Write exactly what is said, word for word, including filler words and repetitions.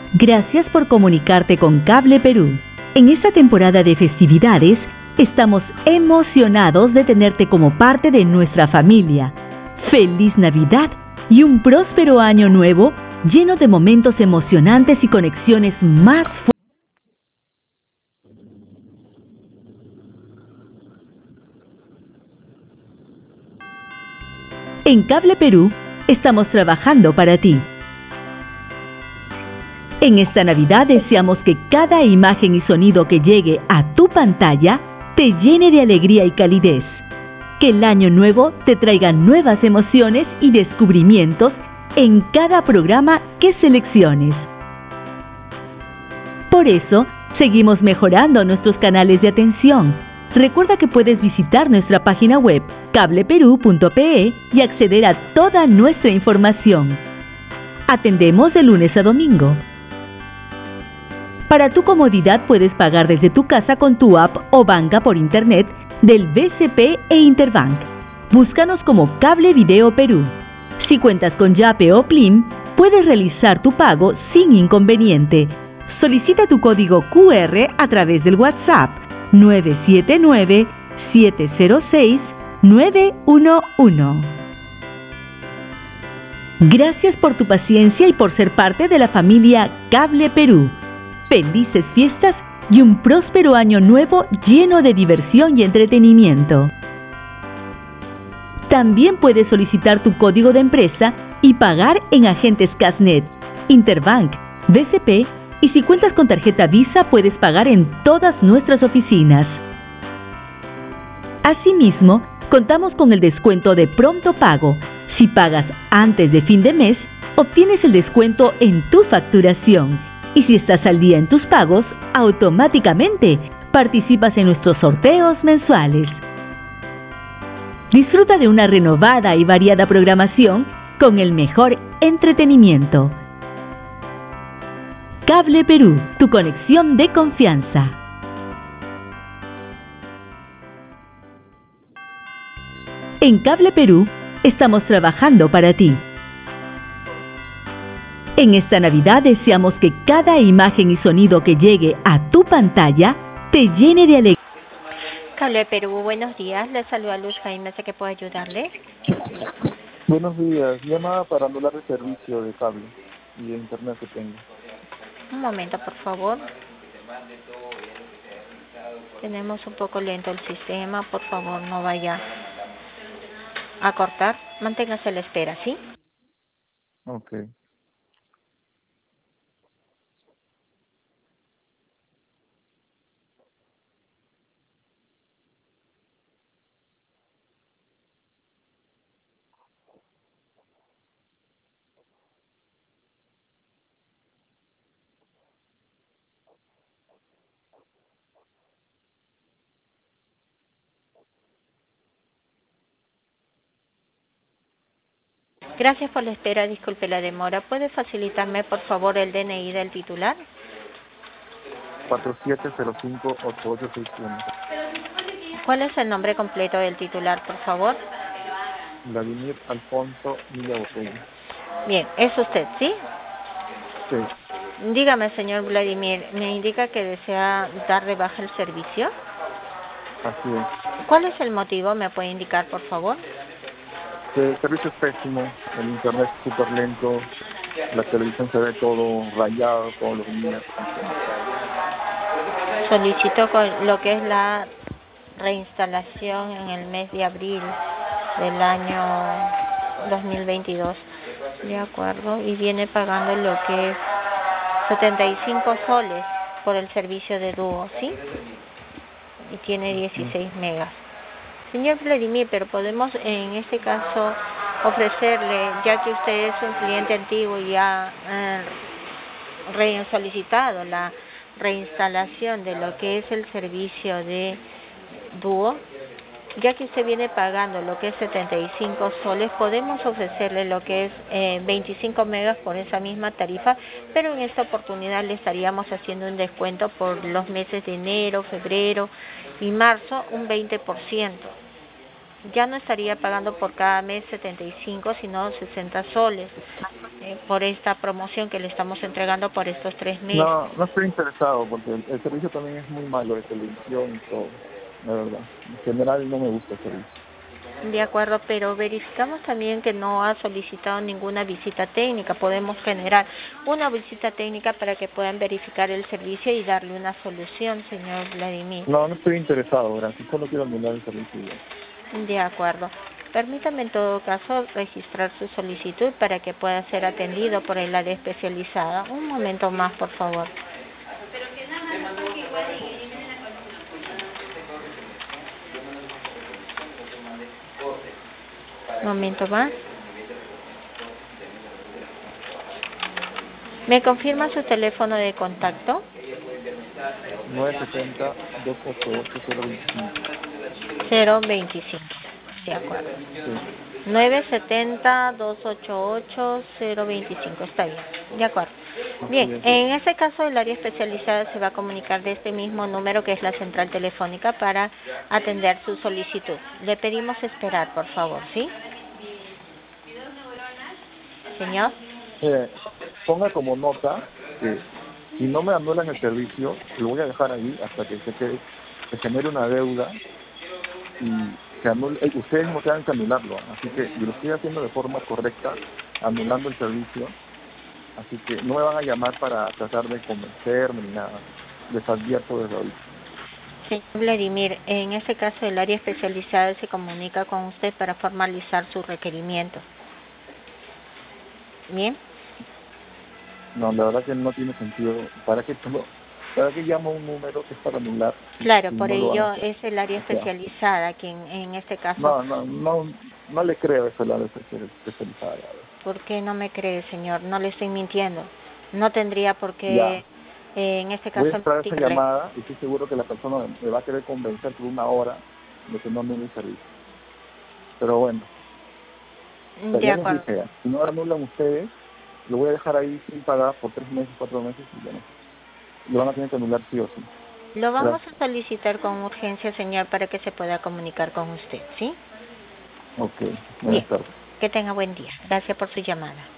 Gracias por comunicarte con Cable Perú. En esta temporada de festividades, estamos emocionados de tenerte como parte de nuestra familia. ¡Feliz Navidad y un próspero año nuevo lleno de momentos emocionantes y conexiones más fuertes! En Cable Perú, estamos trabajando para ti. En esta Navidad deseamos que cada imagen y sonido que llegue a tu pantalla te llene de alegría y calidez. Que el año nuevo te traiga nuevas emociones y descubrimientos en cada programa que selecciones. Por eso, seguimos mejorando nuestros canales de atención. Recuerda que puedes visitar nuestra página web cable perú punto pe y acceder a toda nuestra información. Atendemos de lunes a domingo. Para tu comodidad puedes pagar desde tu casa con tu app o banca por internet del B C P e Interbank. Búscanos como Cable Video Perú. Si cuentas con Yape o Plim, puedes realizar tu pago sin inconveniente. Solicita tu código cu erre a través del WhatsApp nueve siete nueve, siete cero seis, nueve uno uno. Gracias por tu paciencia y por ser parte de la familia Cable Perú. Felices fiestas y un próspero año nuevo lleno de diversión y entretenimiento. También puedes solicitar tu código de empresa y pagar en agentes Casnet, Interbank, B C P y si cuentas con tarjeta Visa puedes pagar en todas nuestras oficinas. Asimismo, contamos con el descuento de pronto pago. Si pagas antes de fin de mes, obtienes el descuento en tu facturación. Y si estás al día en tus pagos, automáticamente participas en nuestros sorteos mensuales. Disfruta de una renovada y variada programación con el mejor entretenimiento. Cable Perú, tu conexión de confianza. En Cable Perú, estamos trabajando para ti. En esta Navidad deseamos que cada imagen y sonido que llegue a tu pantalla te llene de alegría. Cable Perú, buenos días. Le saluda Luz Jaime, ¿sé que puedo ayudarle? Buenos días. Llamada para anular el servicio de cable y de internet que tengo. Un momento, por favor. Tenemos un poco lento el sistema. Por favor, no vaya a cortar. Manténgase a la espera, ¿sí? Ok. Gracias por la espera. Disculpe la demora. ¿Puede facilitarme, por favor, el D N I del titular? cuatro siete cero cinco, ocho ocho seis uno. ¿Cuál es el nombre completo del titular, por favor? Vladimir Alfonso Villa Botella. Bien, es usted, ¿sí? Sí. Dígame, señor Vladimir, ¿me indica que desea dar de baja el servicio? Así es. ¿Cuál es el motivo? ¿Me puede indicar, por favor? El servicio es pésimo, el internet es súper lento, la televisión se ve todo rayado, todos los días. Solicitó con lo que es la reinstalación en el mes de abril del año dos mil veintidós. De acuerdo, y viene pagando lo que es setenta y cinco soles por el servicio de dúo, ¿sí? Y tiene dieciséis megas. Señor Vladimir, pero podemos en este caso ofrecerle, ya que usted es un cliente antiguo y ha eh, re solicitado la reinstalación de lo que es el servicio de dúo, ya que usted viene pagando lo que es setenta y cinco soles, podemos ofrecerle lo que es eh, veinticinco megas por esa misma tarifa, pero en esta oportunidad le estaríamos haciendo un descuento por los meses de enero, febrero y marzo, un veinte por ciento. ya no estaría pagando por cada mes setenta y cinco, sino sesenta soles eh, por esta promoción que le estamos entregando por estos tres meses. No, no estoy interesado porque el, el servicio también es muy malo de televisión y todo, la verdad. En general no me gusta el servicio. De acuerdo, pero verificamos también que no ha solicitado ninguna visita técnica. Podemos generar una visita técnica para que puedan verificar el servicio y darle una solución, señor Vladimir. No, no estoy interesado, gracias. Solo quiero anular el servicio. De acuerdo. Permítame en todo caso registrar su solicitud para que pueda ser atendido por el área especializada. Un momento más, por favor. Un momento más. ¿Me confirma su teléfono de contacto? nueve siete cero, dos ocho ocho, cero dos cinco. cero veinticinco. De acuerdo. Sí. nueve siete cero, dos ocho ocho, cero veinticinco. Está bien. De acuerdo. Bien, en este caso el área especializada se va a comunicar de este mismo número que es la central telefónica para atender su solicitud. Le pedimos esperar, por favor, ¿sí? Señor. Eh, ponga como nota que si no me anulan el servicio, lo voy a dejar ahí hasta que se, quede, se genere una deuda y que anule, eh, ustedes no tengan que anularlo, así que yo lo estoy haciendo de forma correcta, anulando el servicio, así que no me van a llamar para tratar de convencerme ni nada, les advierto desde hoy. Señor Vladimir, en este caso el área especializada se comunica con usted para formalizar su requerimiento. ¿Bien? No, la verdad que no tiene sentido. ¿Para qué, para qué llamo un número que es para anular? Claro, si por no ello es el área especializada quien en este caso... No, no, no, no le creo eso, la área especializada. ¿Por qué no me cree, señor? No le estoy mintiendo. No tendría por qué, Ya. eh, en este Voy a caso... esperar esa mentirle. llamada y estoy seguro que la persona me va a querer convencer por una hora de que no anule el servicio. Pero bueno, De ya les acuerdo. dije, si no anulan ustedes, lo voy a dejar ahí sin pagar por tres meses, cuatro meses y bueno, lo van a tener que anular sí o sí. Lo vamos Gracias. a solicitar con urgencia, señor, para que se pueda comunicar con usted, ¿sí? Ok, Bien. buenas tardes. Que tenga buen día. Gracias por su llamada.